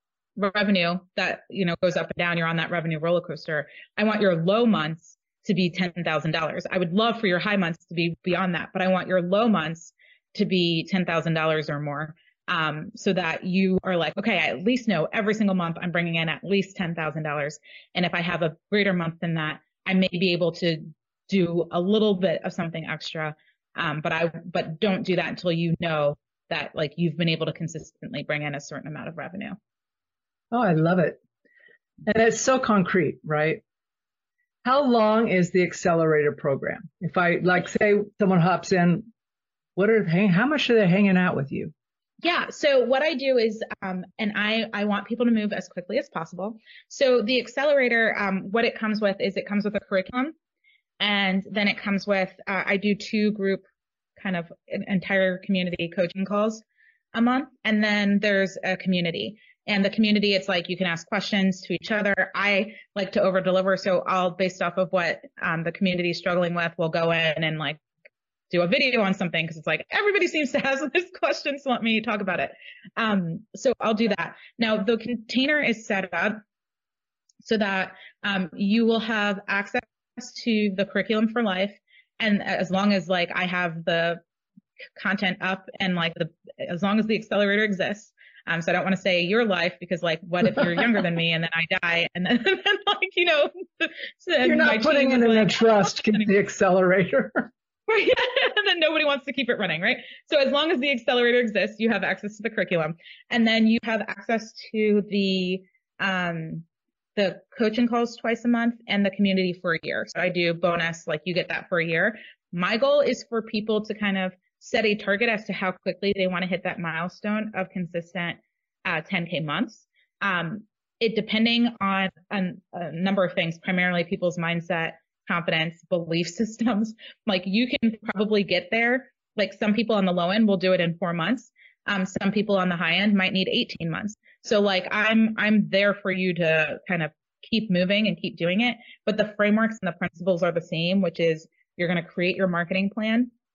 revenue that, you know, goes up and down, you're on that revenue roller coaster. I want your low months to be ten thousand dollars. I would love for your high months to be beyond that, but I want your low months to be ten thousand dollars or more, um, so that you are like, okay, I at least know every single month I'm bringing in at least ten thousand dollars. And if I have a greater month than that, I may be able to do a little bit of something extra. Um, but I, but don't do that until you know that like you've been able to consistently bring in a certain amount of revenue. Oh, I love it. And it's so concrete, right? How long is the accelerator program? If I like, say someone hops in, what are they, how much are they hanging out with you? Yeah. So what I do is, um, and I, I want people to move as quickly as possible. So the accelerator, um, what it comes with is it comes with a curriculum, and then it comes with, uh, I do two group kind of entire community coaching calls a month. And then there's a community, and the community, it's like, you can ask questions to each other. I like to over deliver. So I'll, based off of what, um, the community is struggling with, we'll go in and like do a video on something, because it's like everybody seems to have this question, so let me talk about it. Um, so I'll do that. Now the container is set up so that um, you will have access to the curriculum for life, and as long as like I have the content up and like the as long as the accelerator exists. Um, so I don't want to say your life, because like, what if you're younger than me and then I die, and then, and then like, you know, so you're not putting it in like, a trust, keep the accelerator. Right. And then nobody wants to keep it running, right? So as long as the accelerator exists, you have access to the curriculum, and then you have access to the um, the coaching calls twice a month and the community for a year. So I do bonus, like you get that for a year. My goal is for people to kind of set a target as to how quickly they want to hit that milestone of consistent uh, ten K months. Um, it depending on, on a number of things, primarily people's mindset, confidence, belief systems. Like you can probably get there. Like some people on the low end will do it in four months. Um, some people on the high end might need eighteen months. So like I'm, I'm there for you to kind of keep moving and keep doing it. But the frameworks and the principles are the same, which is you're going to create your marketing plan.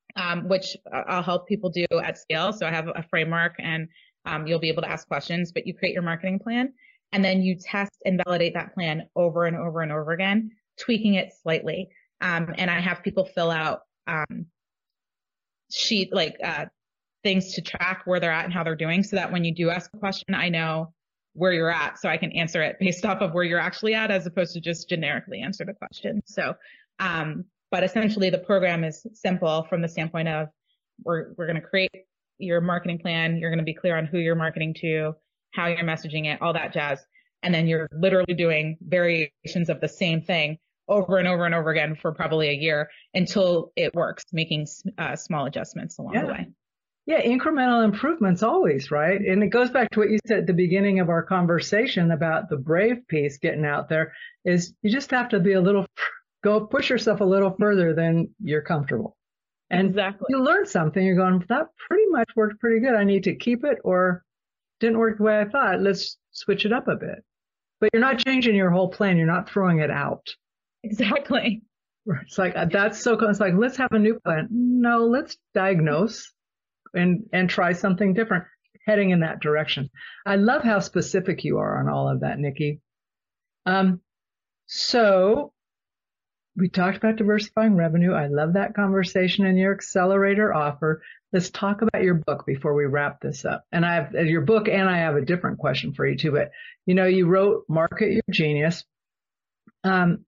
um, which I'll help people do at scale. So I have a framework, and um, you'll be able to ask questions, but you create your marketing plan, and then you test and validate that plan over and over and over again, tweaking it slightly. Um, and I have people fill out um, sheet like uh, things to track where they're at and how they're doing, so that when you do ask a question, I know where you're at, so I can answer it based off of where you're actually at, as opposed to just generically answer the question. So, um, but essentially the program is simple from the standpoint of we're, we're going to create your marketing plan. You're going to be clear on who you're marketing to, how you're messaging it, all that jazz. And then you're literally doing variations of the same thing over and over and over again for probably a year until it works, making uh, small adjustments along yeah. the way. Yeah, incremental improvements always, right? And it goes back to what you said at the beginning of our conversation about the brave piece getting out there, is you just have to be a little, go push yourself a little further than you're comfortable. And exactly. You learn something, you're going, that pretty much worked pretty good. I need to keep it, or didn't work the way I thought. Let's switch it up a bit. But you're not changing your whole plan. You're not throwing it out. Exactly. It's like, that's so cool. It's like, let's have a new plan. No, let's diagnose and and try something different, heading in that direction. I love how specific you are on all of that, Nikki. Um, so we talked about diversifying revenue. I love that conversation and your accelerator offer. Let's talk about your book before we wrap this up. And I have your book, and I have a different question for you too. But you know, you wrote Market Your Genius. Um,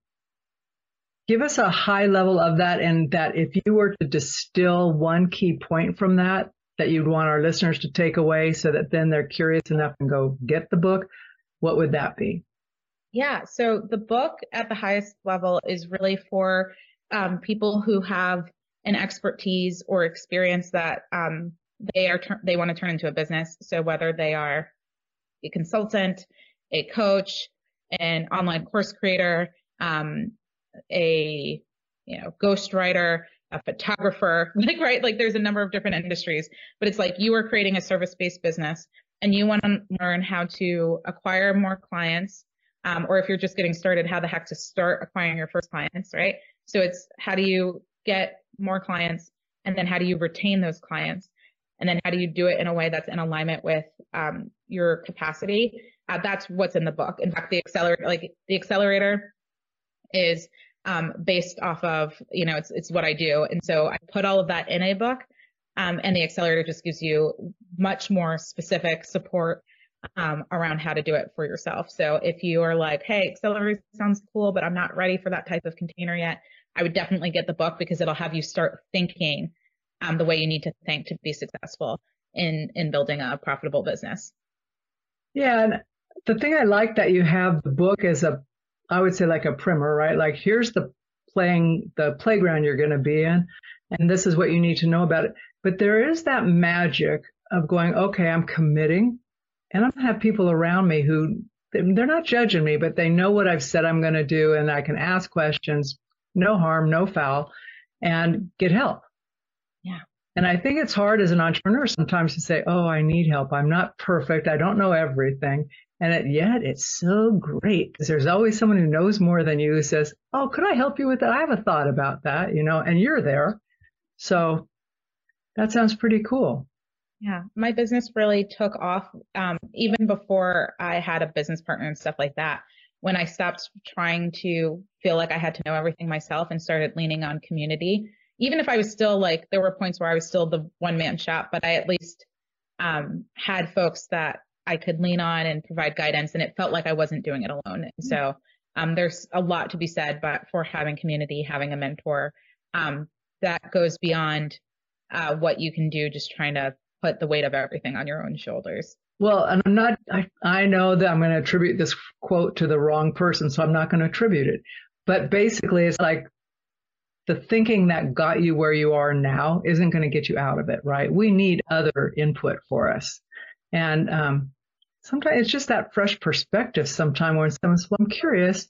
give us a high level of that, and that if you were to distill one key point from that, that you'd want our listeners to take away so that then they're curious enough and go get the book, what would that be? Yeah. So the book at the highest level is really for um, people who have an expertise or experience that um, they are ter- they want to turn into a business. So whether they are a consultant, a coach, an online course creator, um, a you know ghostwriter, a photographer, like right, like there's a number of different industries, but it's like you are creating a service-based business and you want to learn how to acquire more clients. Um, or if you're just getting started, how the heck to start acquiring your first clients, right? So it's how do you get more clients, and then how do you retain those clients, and then how do you do it in a way that's in alignment with um, your capacity? Uh, that's what's in the book. In fact, the accelerator, like the accelerator, is um, based off of you know it's it's what I do, and so I put all of that in a book, um, and the accelerator just gives you much more specific support Um, around how to do it for yourself. So if you are like, hey, accelerator sounds cool, but I'm not ready for that type of container yet, I would definitely get the book, because it'll have you start thinking um, the way you need to think to be successful in in building a profitable business. Yeah, and the thing I like that you have the book as a, I would say like a primer, right? Like here's the playing the playground you're going to be in, and this is what you need to know about it. But there is that magic of going, okay, I'm committing. And I'm going to have people around me who, they're not judging me, but they know what I've said I'm going to do, and I can ask questions, no harm, no foul, and get help. Yeah. And I think it's hard as an entrepreneur sometimes to say, oh, I need help. I'm not perfect. I don't know everything. And it, yet it's so great, because there's always someone who knows more than you who says, oh, could I help you with that? I have a thought about that, you know, and you're there. So that sounds pretty cool. Yeah, my business really took off um, even before I had a business partner and stuff like that. When I stopped trying to feel like I had to know everything myself and started leaning on community, even if I was still like, there were points where I was still the one man shop, but I at least um, had folks that I could lean on and provide guidance, and it felt like I wasn't doing it alone. And so um, there's a lot to be said, but for having community, having a mentor, um, that goes beyond uh, what you can do just trying to put the weight of everything on your own shoulders. Well, and I'm not, I, I know that I'm going to attribute this quote to the wrong person, so I'm not going to attribute it. But basically, it's like the thinking that got you where you are now isn't going to get you out of it, right? We need other input for us. And um, sometimes it's just that fresh perspective sometime when someone's, well, I'm curious,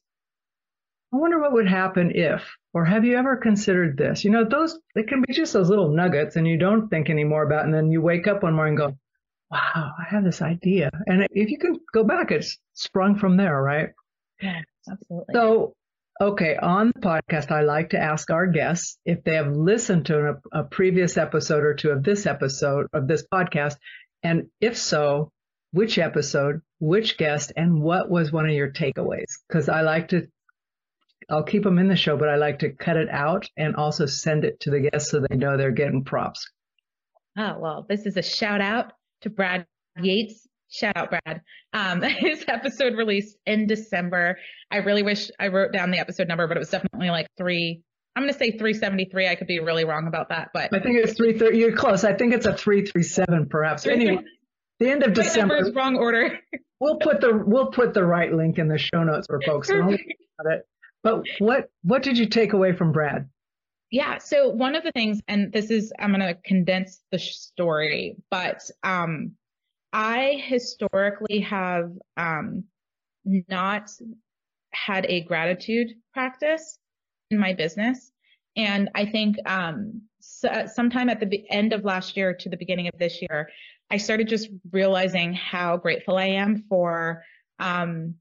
I wonder what would happen if, or have you ever considered this? You know, those, it can be just those little nuggets and you don't think anymore about it. And then you wake up one morning and go, wow, I have this idea. And if you can go back, it's sprung from there, right? Yeah, absolutely. So Okay, on the podcast, I like to ask our guests if they have listened to a, a previous episode or two of this episode of this podcast, and if so, which episode, which guest, and what was one of your takeaways? Because I like to, I'll keep them in the show, but I like to cut it out and also send it to the guests so they know they're getting props. Oh, well, this is a shout out to Brad Yates. Shout out, Brad. Um, his episode released in December. I really wish I wrote down the episode number, but it was definitely like three. I'm going to say three seventy-three. I could be really wrong about that, but I think it's three thirty. You're close. I think it's a three thirty-seven, perhaps. Anyway, the end of December. Numbers, wrong order. we'll put the we'll put the right link in the show notes for folks. About it. But what what did you take away from Brad? Yeah. So one of the things, and this is, I'm going to condense the story, but um. I historically have um, not had a gratitude practice in my business. And I think um, so, sometime at the be- end of last year to the beginning of this year, I started just realizing how grateful I am for um,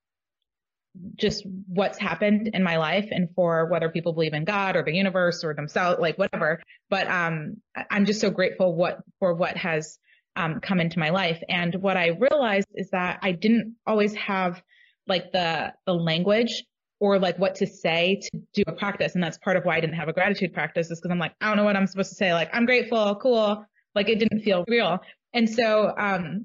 just what's happened in my life and for whether people believe in God or the universe or themselves, like whatever. But um, I'm just so grateful what for what has Um, come into my life. And what I realized is that I didn't always have like the the language or like what to say to do a practice. And that's part of why I didn't have a gratitude practice, is because I'm like, I don't know what I'm supposed to say. Like, I'm grateful, cool. Like, it didn't feel real. And so um,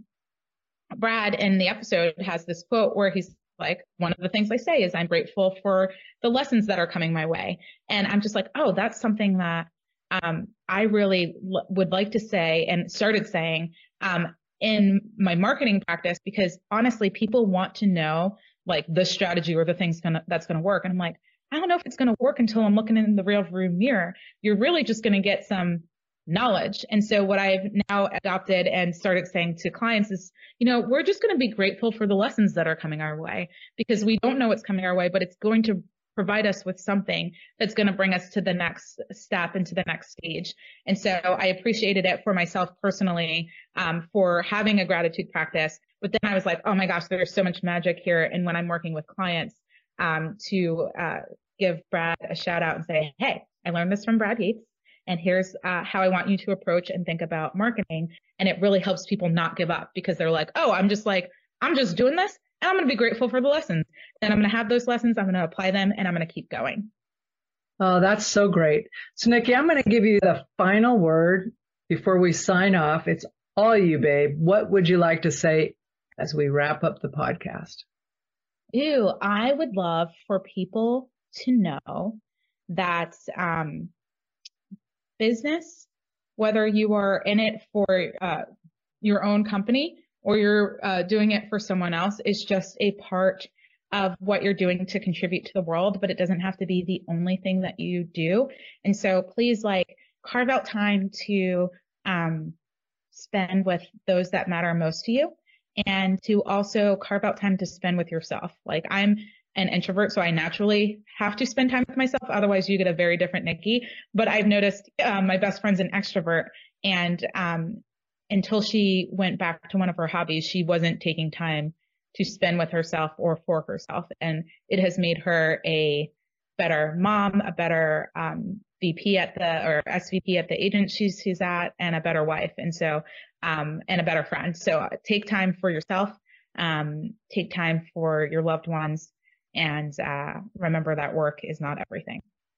Brad in the episode has this quote where he's like, one of the things I say is I'm grateful for the lessons that are coming my way. And I'm just like, oh, that's something that Um, I really l- would like to say and started saying um, in my marketing practice, because honestly, people want to know like the strategy or the things gonna, that's going to work. And I'm like, I don't know if it's going to work until I'm looking in the real room mirror. You're really just going to get some knowledge. And so what I've now adopted and started saying to clients is, you know, we're just going to be grateful for the lessons that are coming our way, because we don't know what's coming our way, but it's going to provide us with something that's going to bring us to the next step and to the next stage. And so I appreciated it for myself personally, um, for having a gratitude practice. But then I was like, oh my gosh, there's so much magic here. And when I'm working with clients, um, to uh, give Brad a shout out and say, hey, I learned this from Brad Yates, and here's uh, how I want you to approach and think about marketing. And it really helps people not give up, because they're like, oh, I'm just like, I'm just doing this. And I'm going to be grateful for the lessons. And I'm going to have those lessons. I'm going to apply them, and I'm going to keep going. Oh, that's so great. So, Nikki, I'm going to give you the final word before we sign off. It's all you, babe. What would you like to say as we wrap up the podcast? Ew, I would love for people to know that um, business, whether you are in it for uh, your own company or you're uh, doing it for someone else, is just a part of what you're doing to contribute to the world, but it doesn't have to be the only thing that you do. And so please, like, carve out time to um, spend with those that matter most to you, and to also carve out time to spend with yourself. Like, I'm an introvert, so I naturally have to spend time with myself. Otherwise, you get a very different Nikki. But I've noticed uh, my best friend's an extrovert, and um, until she went back to one of her hobbies, she wasn't taking time to spend with herself or for herself. And it has made her a better mom, a better um, V P at the, or S V P at the agency she's at, and a better wife. And so, um, and a better friend. So take time for yourself, um, take time for your loved ones, and uh, remember that work is not everything.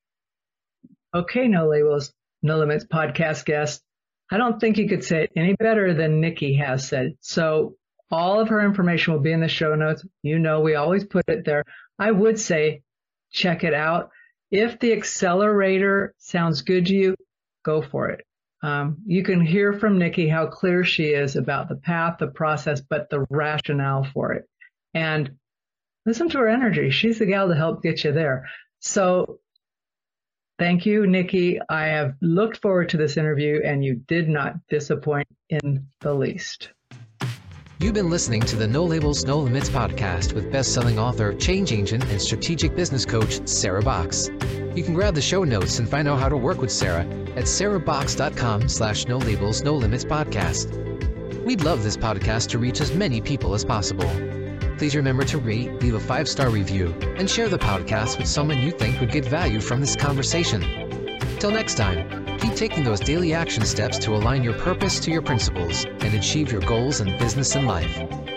Okay, No Labels, No Limits podcast guest. I don't think you could say it any better than Nikki has said. So all of her information will be in the show notes. You know, we always put it there. I would say, check it out. If the accelerator sounds good to you, go for it. Um, you can hear from Nikki how clear she is about the path, the process, but the rationale for it. And listen to her energy. She's the gal to help get you there. So thank you, Nikki. I have looked forward to this interview, and you did not disappoint in the least. You've been listening to the No Labels, No Limits podcast with best-selling author, change agent, and strategic business coach, Sarah Box. You can grab the show notes and find out how to work with Sarah at sarahbox.com slash no labels, no limits podcast. We'd love this podcast to reach as many people as possible. Please remember to rate, leave a five-star review, and share the podcast with someone you think would get value from this conversation. Till next time, keep taking those daily action steps to align your purpose to your principles and achieve your goals in business and life.